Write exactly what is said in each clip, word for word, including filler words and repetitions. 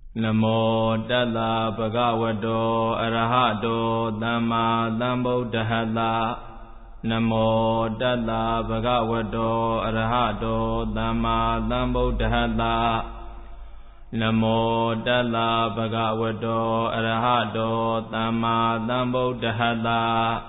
Namo Tassa Bhagavato Arahato Dhamma Sambuddhassa. Namo Tassa Bhagavato Arahato Dhamma Sambuddhassa. Namo Tassa Bhagavato Arahato Dhamma Sambuddhassa.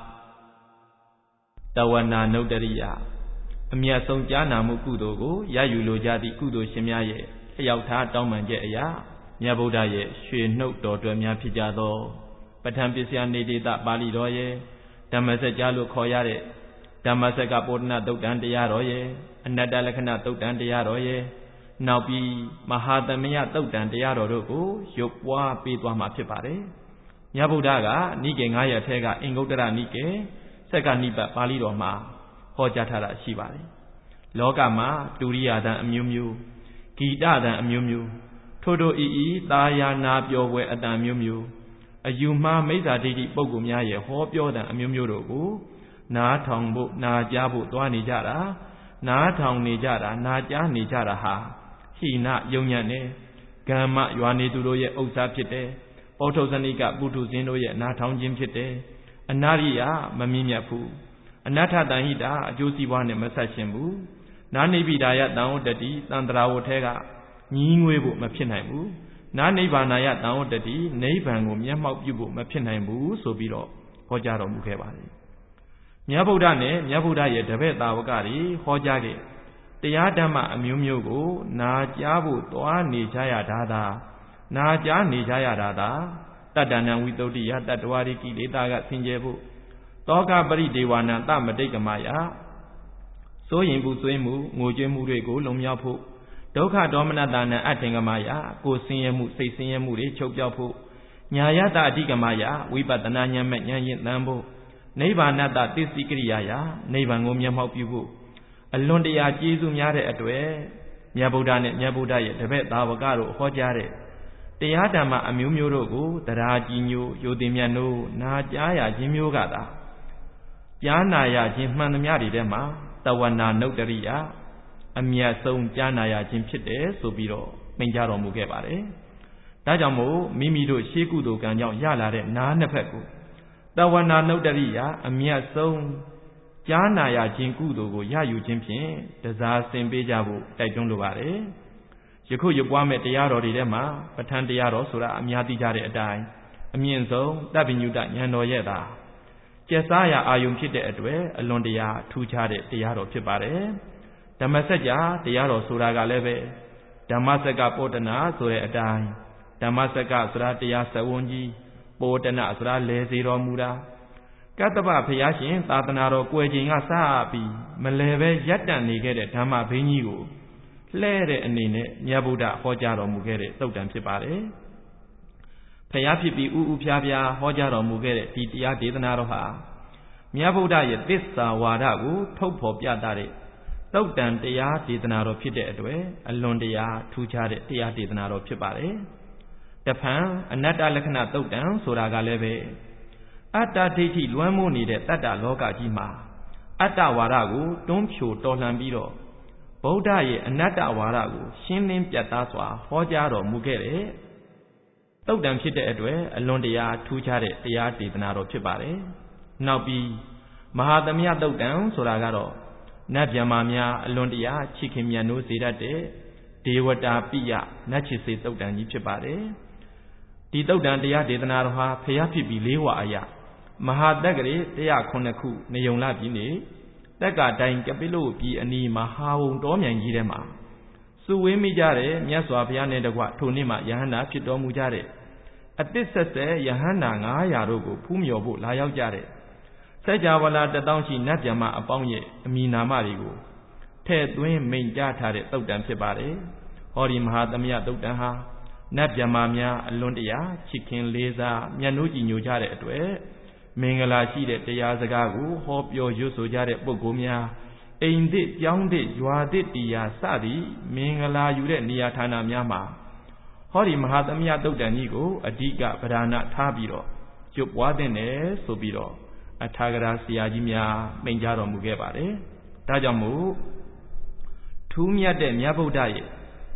Tawana Nuttariya. အမြတ်ဆုံးကြားနာမှုကုသိုလ်ကိုရယူလိုကြသည့်ကုသိုလ်ရှင်များရဲ့အရောက်ထားတောင်းပန်ချက်အရာမြတ်ဗုဒ္ဓရဲ့ရွှေနှုတ်တော်တွယ်များဖြစ်ကြသောပဋ္ဌာန်းပစ္စယနေတိတပါဠိတော်ရဲ့ဓမ္မစကြာလို့ခေါ်ရတဲ့ဓမ္မစကပောဒနာသုတ်တံတရားတော်ရဲ့အနတ္တလက္ခဏာသုတ်တံတရားတော်ရဲ့နောက်ပြီးမဟာသမယသုတ်တံတရားတော်တို့ကိုရုပ်ပွားပေးသွားမှာဖြစ်ပါတယ်မြတ်ဗုဒ္ဓကနိကေငါးရပ်ထဲကအင်္ဂုတ္တရနိကေစက္ကနိပတ်ပါဠိတော်မှာဟောကြားထားတာရှိပါတယ်လောကမှာဒုရိယတံအမျိုးမျိုးဂီတတံအမျိုးမျိုးထို့တို့ဤဤသာယာနာပျော်ပွဲအတန်မျိုးမျိုးအယူမှားမိစ္ဆာဒိဋ္ဌိပုဂ္ဂိုလ်များရဲ့ဟောပြောတဲ့အမျိုးမျိုးတို့ကိုနားထောင်ဖို့နာကြားဖို့သွားနေကြတာနားထောင်နေကြတာနာကြားနေကြတာဟာဟိနယုံညံ့နေကမ္မရွာနေသူတို့ရဲ့ဥစ္စာဖြစ်တယ်ပောထုဇနိကပုထုဇဉ်တို့ရဲ့နားထောင်ခြင်းဖြစ်တယ်အနာရိယမမြင့်မြတ်ဘူးအနတ္ထတန်ဟိတာအကျိုးစီးပွားနဲ့မဆက်ရှင်ဘူးနာနိဗ္ဗိဒာယတံဝတ္တတိတန္တရာဝထဲကညီးငွေဖို့မဖြစ်နိုင်ဘူးနာနိဗ္ဗာနယတံဝတ္တတိနိဗ္ဗာန်ကိုမျက်မှောက်ပြုဖို့မဖြစ်နိုင်ဘူးဆိုပြီးတော့ဟောကြားတော်မူခဲ့ပါတယ်မြတ်ဗုဒ္ဓနဲ့မြတ်ဗုဒ္ဓရဲ့တပည့်သာဝကတွေဟောကြားခဲ့တရားဓမ္မအမျိုးမျိုးကိုနာကြားဖို့သွားနေကြရတာသာနာကြားနေကြရတာသာတတ္တနံဝိတုဒ္ဓိယတတ္တဝါရိကိလေသာကဆင်ကျဲဖို့တောကပရိဒေဝနာတမတိတ်ကမယစိုးရင်ပူဆွေးမှုငိုကြွေးမှုတွေကိုလုံမြောက်ဖို့ဒုက္ခဒေါမနတနာအထင်ကမယကိုဆင်းရဲမှုစိတ်ဆင်းရဲမှုတွေချုပ်ပြောက်ဖို့ညာယတအဓိကမယဝိပဿနာဉာဏ်မဲ့ဉာဏ်ရင်သန်ဖို့နိဗ္ဗာနတသစ္စည်းကရိယာယနိဗ္ဗာန်ကိုမျက်မှောက်ပြုဖို့အလွန်တရာကျေးဇူးများတဲ့အတွေ့မြတ်ဗုဒ္ဓနဲ့မြတ်ဗုဒ္ဓရဲ့တပည့်သာဝကတို့ဟောကြားတဲ့တရားဓမ္မအမျိုးမျိုးတို့ကိုတရားကြီးညိုရိုသေမြတ်နိုးနာကြားရခြင်းမျိုးကသာကြားနာရခြင်းမှန်သမျှတွေထဲမှာတဝနာနုတ္တရိယအမြတ်ဆုံးကြားနာရခြင်းဖြစ်တယ်ဆိုပြီးတော့မိန့်ကြားတော်မူခဲ့ပါတယ်။ဒါကြောင့်မို့မိမိတို့ရှေးကုသိုလ်ကံကြောင့်ရလာတဲ့နားနှစ်ဖက်ကိုတဝနာနုတ္တရိယအမြတ်ဆုံးကြားနာရခြင်းကုသိုလ်ကိုရယူခြင်းဖြင့်တစားဆင်ပေးကြဖို့တိုက်တွန်းလိုပါတယ်။ယခုရပွားမဲ့တရားတော်တွေထဲမှာပဋ္ဌာန်းတရားတော်ဆိုတာအများသိကြတဲ့အတိုင်းအမြင့်ဆုံးတပ္ပညုတဉာဏ်တော်ရဲ့သာကျက်စားရာအာယုံဖြစ်တဲ့အတွက်အလွန်တရာထူးခြားတဲ့တရားတော်ဖြစ်ပါတယ်ဓမ္မစကြာတရားတော်ဆိုတာကလည်းပဲဓမ္မစကပောဒနာဆိုတဲ့အတိုင်းဓမ္မစကဆိုတာတရားစဝန်းကြီးပောဒနာဆိုတာလဲစေတော်မူတာကတ္တပဘုရားရှင်သာသနာတော်ကွယ်ချိန်ကစပြီးမလဲပဲရပ်တန့်နေခဲ့တဲ့ဓမ္မဘိန်းကြီးကိုလှဲတဲ့အနေနဲ့မြတ်ဗုဒ္ဓဟောကြားတော်မူခဲ့တဲ့သုတ်တံဖြစ်ပါတယ်ဖျားဖြစ်ပြီးဥဥဖြားဖြားဟောကြားတော်မူခဲ့တဲ့ဒီတရားဒေသနာတော်ဟာမြတ်ဗုဒ္ဓရဲ့သစ္စာဝါဒကိုထုတ်ဖော်ပြသတဲ့သုတ်တံတရားဒေသနာတော်ဖြစ်တဲ့အတွက်အလွန်တရာထူးခြားတဲ့တရားဒေသနာတော်ဖြစ်ပါတယ်။တဖန်အနတ္တလက္ခဏာသုတ်တံဆိုတာကလည်းပဲအတ္တဒိဋ္ဌိလွှမ်းမိုးနေတဲ့တတ္တလောကကြီးမှာအတ္တဝါဒကိုတွန်းဖြိုတော်လှန်ပြီးတော့ဗုဒ္ဓရဲ့အနတ္တဝါဒကိုရှင်းလင်းပြတ်သားစွာဟောကြားတော်မူခဲ့တဲ့သုတ်တံဖြစ်တဲ့အတွက်အလွန်တရာထူးခြားတဲ့တရားဒေသနာတော်ဖြစ်ပါတယ်။နောက်ပြီးမဟာသမယသုတ်တံဆိုတာကတော့နတ်ဗျမများအလွန်တရာချစ်ခင်မြတ်နိုးစေတတ်တဲ့ဒေဝတာပိယနတ်ချစ်စေသုတ်တံကြီးဖြစ်ပါတယ်။ဒီသုတ်တံတရားဒေသနာတော်ဟာဖျားဖြစ်ပြီးလေးဝါအယမဟာတက္ကရေတရားခုနှစ်ခုနေုံလာပြီးနေတက္ကတိုင်ကပိလုပြည်အနီးမဟာဝုံတော်မြိုင်ကြီးထဲမှာစုဝေးမိကြတဲ့မြတ်စွာဘုရားနဲ့တကွထိုနေ့မှာယဟန္တာဖြစ်တော်မူကြတဲ့အတ္တဆက်ဆက်ယဟန္တာငါးရာတို့ကိုဖူးမြော်ဖို့လာရောက်ကြတဲ့စัจ java လာတသောင်းရှိနတ်ဗျမအပေါင်းရဲ့အမိနာမတွေကိုထဲ့သွင်းမိန့်ကြားထားတဲ့သုတ်တံဖြစ်ပါတယ်။ဟောဒီမဟာသမယသုတ်တံဟာနတ်ဗျမများအလွန်တရာချစ်ခင်လေးစားမြတ်နိုးကြည်ညိုကြတဲ့အတွက်မင်္ဂလာရှိတဲ့တရားစကားကိုဟောပြောရွတ်ဆိုကြတဲ့ပုဂ္ဂိုလ်များအိမ်သစ်ကြောင်းသစ်ရွာသစ်တရားစသည်မင်္ဂလာယူတဲ့နေရာဌာနများမှာဟောဒီမဟာသမယသုတ်တံကြီးကိုအဓိကဗဒါနထားပြီးတော့ကျွတ်ပွားတဲ့နယ်ဆိုပြီးတော့အထာဂရဆရာကြီးများမိန့်ကြားတော်မူခဲ့ပါတယ်။ဒါကြောင့်မို့ထူးမြတ်တဲ့မြတ်ဗုဒ္ဓရဲ့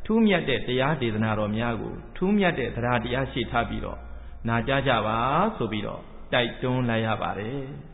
ထူးမြတ်တဲ့တရားဒေသနာတော်များကိုထူးမြတ်တဲ့တရားတရားရှိထားပြီးတော့နာကြားကြပါဆိုပြီးတော့တိုက်တွန်းလိုက်ရပါတယ်